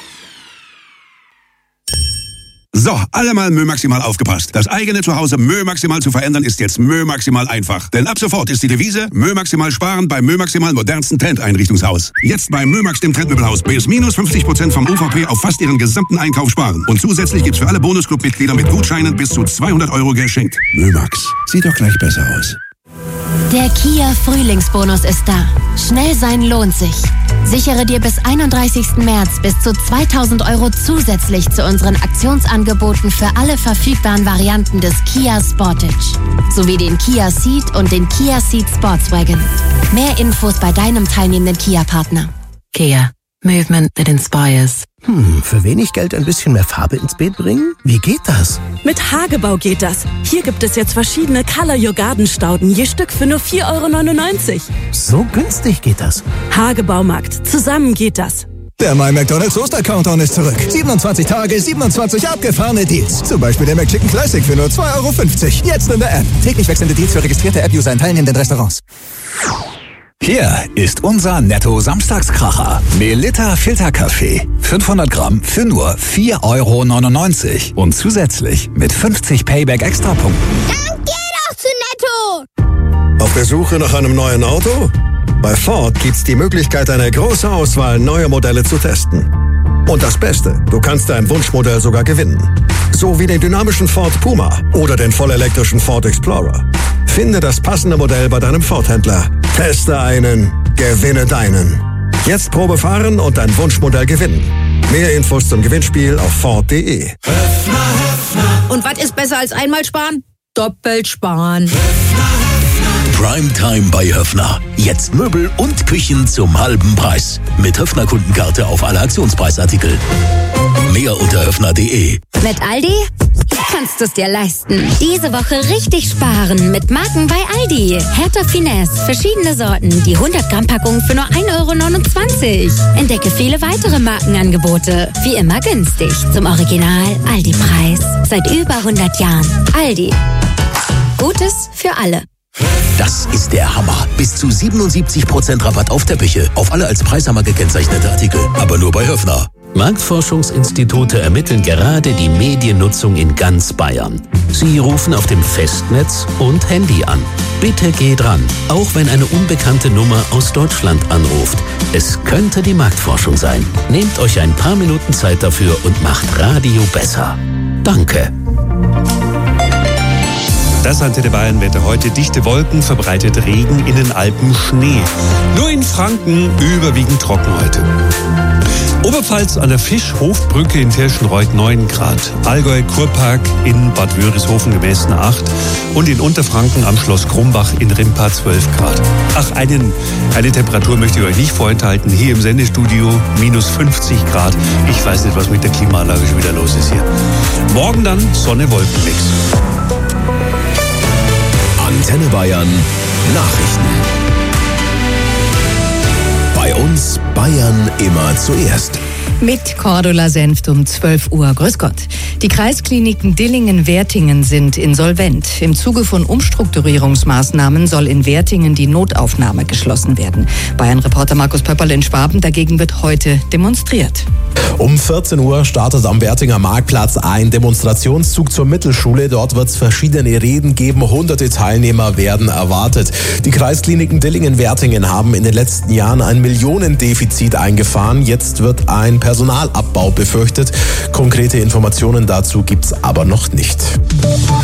So, alle mal Mö Maximal aufgepasst. Das eigene Zuhause Mö Maximal zu verändern ist jetzt Mö Maximal einfach. Denn ab sofort ist die Devise Mö Maximal sparen beim Mö Maximal modernsten Trendeinrichtungshaus. Jetzt bei Mö Max, dem Trendmöbelhaus, bis minus 50% vom UVP auf fast ihren gesamten Einkauf sparen. Und zusätzlich gibt's für alle Bonusclub-Mitglieder mit Gutscheinen bis zu 200 € geschenkt. Mö Max, sieht doch gleich besser aus. Der Kia Frühlingsbonus ist da. Schnell sein lohnt sich. Sichere dir bis 31. März bis zu 2.000 € zusätzlich zu unseren Aktionsangeboten für alle verfügbaren Varianten des Kia Sportage. Sowie den Kia Ceed und den Kia Ceed Sportswagen. Mehr Infos bei deinem teilnehmenden Kia-Partner. Kia. Movement that inspires. Für wenig Geld ein bisschen mehr Farbe ins Beet bringen? Wie geht das? Mit Hagebau geht das. Hier gibt es jetzt verschiedene Color Your Garden Stauden, je Stück für nur 4,99 €. So günstig geht das. Hagebaumarkt. Zusammen geht das. Der My McDonald's Oster-Countdown ist zurück. 27 Tage, 27 abgefahrene Deals. Zum Beispiel der McChicken Classic für nur 2,50 €. Jetzt in der App. Täglich wechselnde Deals für registrierte App-User in teilnehmenden Restaurants. Hier ist unser Netto-Samstagskracher. Melita Filterkaffee. 500 Gramm für nur 4,99 €. Und zusätzlich mit 50 Payback-Extrapunkten. Dann geh doch zu Netto! Auf der Suche nach einem neuen Auto? Bei Ford gibt's die Möglichkeit, eine große Auswahl neuer Modelle zu testen. Und das Beste, du kannst dein Wunschmodell sogar gewinnen. So wie den dynamischen Ford Puma oder den vollelektrischen Ford Explorer. Finde das passende Modell bei deinem Ford-Händler. Teste einen, gewinne deinen. Jetzt Probe fahren und dein Wunschmodell gewinnen. Mehr Infos zum Gewinnspiel auf Ford.de. Und was ist besser als einmal sparen? Doppelt sparen. Primetime bei Höffner. Jetzt Möbel und Küchen zum halben Preis. Mit Höffner-Kundenkarte auf alle Aktionspreisartikel. Mehr unter höffner.de. Mit Aldi kannst du es dir leisten. Diese Woche richtig sparen mit Marken bei Aldi. Hertha Finesse, verschiedene Sorten, die 100 Gramm Packung für nur 1,29 €. Entdecke viele weitere Markenangebote. Wie immer günstig. Zum Original Aldi-Preis. Seit über 100 Jahren. Aldi. Gutes für alle. Das ist der Hammer. Bis zu 77% Rabatt auf Teppiche. Auf alle als Preishammer gekennzeichnete Artikel. Aber nur bei Höffner. Marktforschungsinstitute ermitteln gerade die Mediennutzung in ganz Bayern. Sie rufen auf dem Festnetz und Handy an. Bitte geht dran, auch wenn eine unbekannte Nummer aus Deutschland anruft. Es könnte die Marktforschung sein. Nehmt euch ein paar Minuten Zeit dafür und macht Radio besser. Danke. Das Antenne Bayern Wetter heute. Dichte Wolken, verbreitet Regen, in den Alpen Schnee. Nur in Franken überwiegend trocken heute. Oberpfalz an der Fischhofbrücke in Tirschenreuth 9 Grad. Allgäu Kurpark in Bad Wörishofen gemessen 8. Und in Unterfranken am Schloss Krumbach in Rimpa 12 Grad. Ach, eine Temperatur möchte ich euch nicht vorenthalten. Hier im Sendestudio minus 50 Grad. Ich weiß nicht, was mit der Klimaanlage schon wieder los ist hier. Morgen dann Sonne-Wolkenmix. Antenne Bayern Nachrichten. Bei uns Bayern immer zuerst. Mit Cordula Senft um 12 Uhr. Grüß Gott. Die Kreiskliniken Dillingen-Wertingen sind insolvent. Im Zuge von Umstrukturierungsmaßnahmen soll in Wertingen die Notaufnahme geschlossen werden. Bayern-Reporter Markus Pöpperl in Schwaben dagegen wird heute demonstriert. Um 14 Uhr startet am Wertinger Marktplatz ein Demonstrationszug zur Mittelschule. Dort wird es verschiedene Reden geben. Hunderte Teilnehmer werden erwartet. Die Kreiskliniken Dillingen-Wertingen haben in den letzten Jahren ein Millionendefizit eingefahren. Jetzt wird ein Personalabbau befürchtet. Konkrete Informationen dazu gibt's aber noch nicht.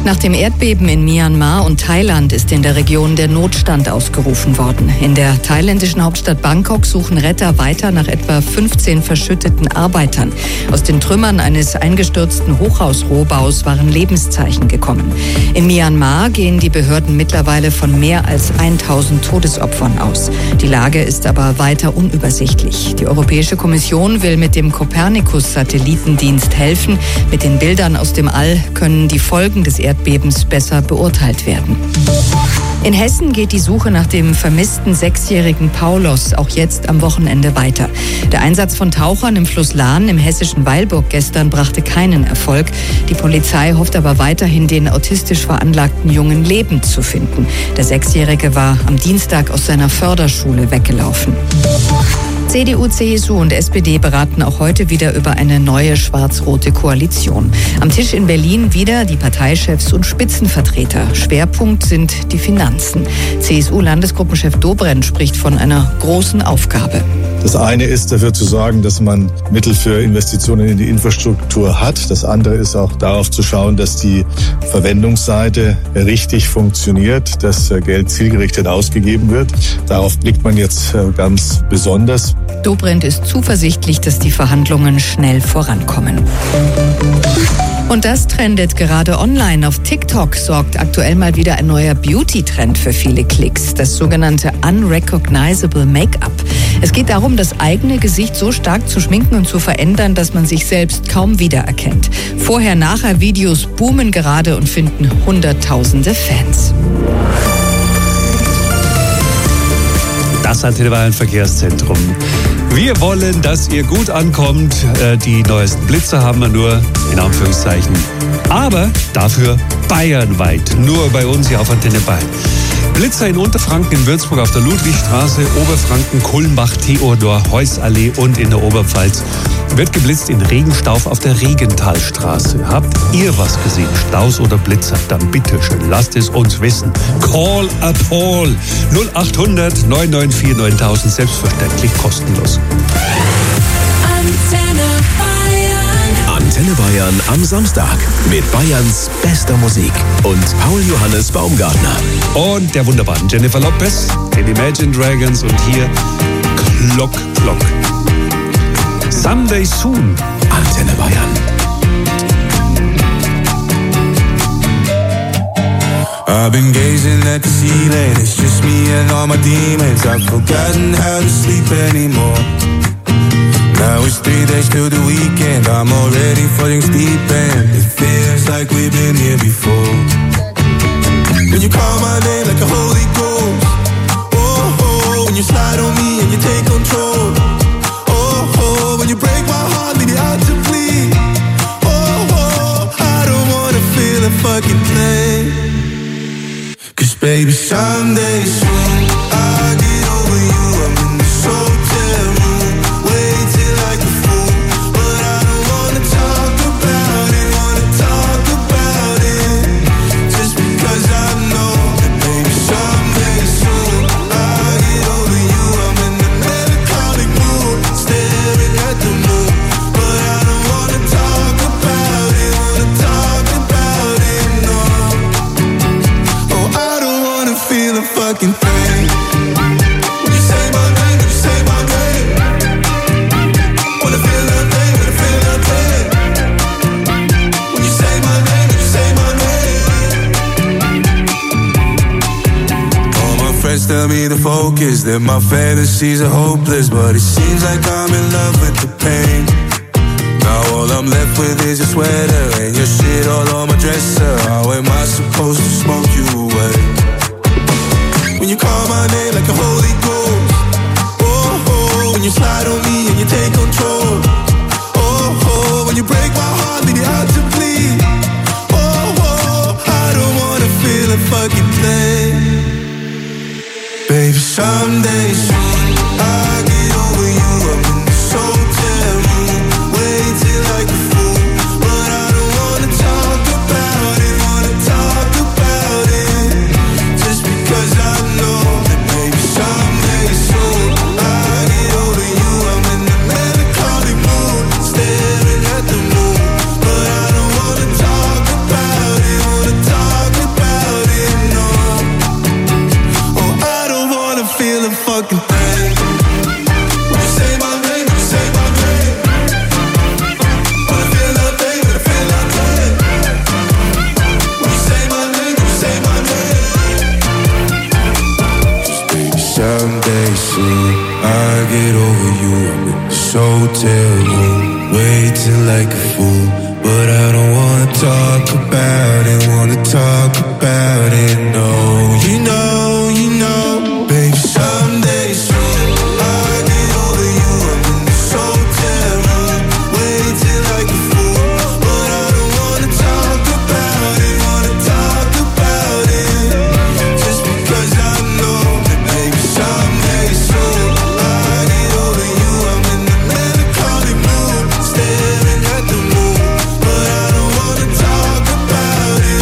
Nach dem Erdbeben in Myanmar und Thailand ist in der Region der Notstand ausgerufen worden. In der thailändischen Hauptstadt Bangkok suchen Retter weiter nach etwa 15 verschütteten Arbeitern. Aus den Trümmern eines eingestürzten Hochhausrohbaus waren Lebenszeichen gekommen. In Myanmar gehen die Behörden mittlerweile von mehr als 1000 Todesopfern aus. Die Lage ist aber weiter unübersichtlich. Die Europäische Kommission will mit dem Copernicus-Satellitendienst helfen. Mit den Bildern aus dem All können die Folgen des Erdbebens besser beurteilt werden. In Hessen geht die Suche nach dem vermissten 6-jährigen Paulos auch jetzt am Wochenende weiter. Der Einsatz von Tauchern im Fluss Lahn im hessischen Weilburg gestern brachte keinen Erfolg. Die Polizei hofft aber weiterhin, den autistisch veranlagten Jungen lebend zu finden. Der 6-Jährige war am Dienstag aus seiner Förderschule weggelaufen. CDU, CSU und SPD beraten auch heute wieder über eine neue schwarz-rote Koalition. Am Tisch in Berlin wieder die Parteichefs und Spitzenvertreter. Schwerpunkt sind die Finanzen. CSU-Landesgruppenchef Dobrindt spricht von einer großen Aufgabe. Das eine ist, dafür zu sorgen, dass man Mittel für Investitionen in die Infrastruktur hat. Das andere ist auch darauf zu schauen, dass die Verwendungsseite richtig funktioniert, dass Geld zielgerichtet ausgegeben wird. Darauf blickt man jetzt ganz besonders. Dobrindt ist zuversichtlich, dass die Verhandlungen schnell vorankommen. Und das trendet gerade online. Auf TikTok sorgt aktuell mal wieder ein neuer Beauty-Trend für viele Klicks. Das sogenannte Unrecognizable Make-up. Es geht darum, das eigene Gesicht so stark zu schminken und zu verändern, dass man sich selbst kaum wiedererkennt. Vorher-Nachher-Videos boomen gerade und finden Hunderttausende Fans. Das Antenne Bayern Verkehrszentrum. Wir wollen, dass ihr gut ankommt. Die neuesten Blitzer haben wir nur, in Anführungszeichen. Aber dafür bayernweit. Nur bei uns hier auf Antenne Bayern. Blitzer in Unterfranken, in Würzburg auf der Ludwigstraße, Oberfranken, Kulmbach, Theodor, Heussallee und in der Oberpfalz wird geblitzt in Regenstauf auf der Regenthalstraße. Habt ihr was gesehen? Staus oder Blitzer? Dann bitteschön, lasst es uns wissen. Call a Paul 0800 994 9000, selbstverständlich kostenlos. Antenne Bayern am Samstag mit Bayerns bester Musik und Paul Johannes Baumgartner. Und der wunderbaren Jennifer Lopez, den Imagine Dragons und hier Clock Clock. Someday Soon. Antenne Bayern. I've been gazing at the ceiling, it's just me and all my demons. I've forgotten how to sleep anymore. Now it's 3 days till the weekend, I'm already falling deep and it feels like we've been here before. When you call my name like a holy ghost, oh, oh, when you slide on me and you take control, oh, oh, when you break my heart, leave it out to bleed, oh, oh, I don't wanna feel a fucking thing. Cause baby, someday soon I'll get over you, I'm in this hotel room, waiting like a fool, but I don't wanna talk about it, just because I know that baby, someday soon I'll get over you, I'm in a melancholic mood, staring at the moon, but I don't wanna talk about it, no. Oh, I don't wanna feel a fucking thing. When you say my name, when you say my name, wanna feel nothing, wanna feel nothing. When you say my name, when you say my name. All my friends tell me to focus, that my fantasies are hopeless, but it seems like I'm in love with the pain. Now all I'm left with is your sweater and your shit all on my dresser. How am I supposed to smoke you away? When you call my name like a holy ghost, oh, oh, when you slide on me and you take control, oh, oh, when you break my heart, leave it out to bleed, oh, oh, I don't wanna feel a fucking thing. Baby, someday soon I'll get over you, I'm in this hotel room, waiting like a fool, but I don't wanna talk about it, just because I know that baby, someday soon I'll get over you, I'm in a melancholic mood, staring at the moon, but I don't wanna talk about it, soon I get over you. I'm in this hotel room, waiting like a fool, but I don't wanna talk about it, wanna talk about it, no. You know, baby, someday soon I get over you. I'm in this hotel room, waiting like a fool, but I don't wanna talk about it, wanna talk about it, just because I know that, baby, someday soon I get over you. I'm in the melancholy mood, staring at the moon, but I don't wanna talk about it,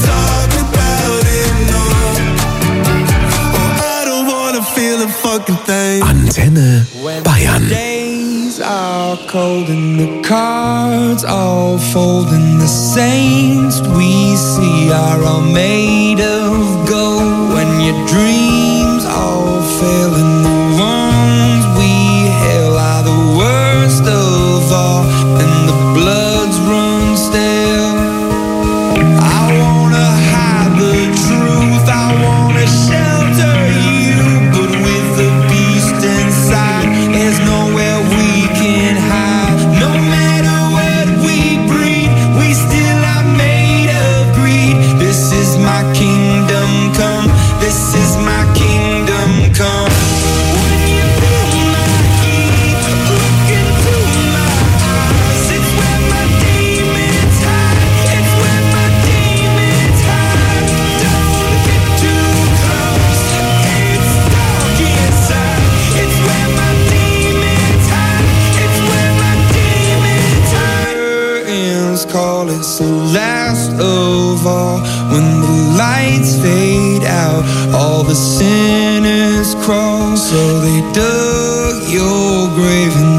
no. Oh, I don't wanna feel a fucking thing. Antenne Bayern. Days are cold and the cards all fold and the saints we see are all made of gold. When your dreams all fail and the ones we hail are the worst of all and the bloods run stale. I wanna hide the truth, I wanna shelter you, but with the beast inside, there's nowhere we can hide. No matter what we breed, we still are made of greed. This is my kingdom come, this is my kingdom come. When you feel my heat, look into my eyes, it's where my demons hide, it's where my demons hide. Don't get too close, it's dark inside, it's where my demons hide, it's where my demons hide. Curtains call, it's the last of all. When the lights fade out, all the sinners crawl. So they dug your grave and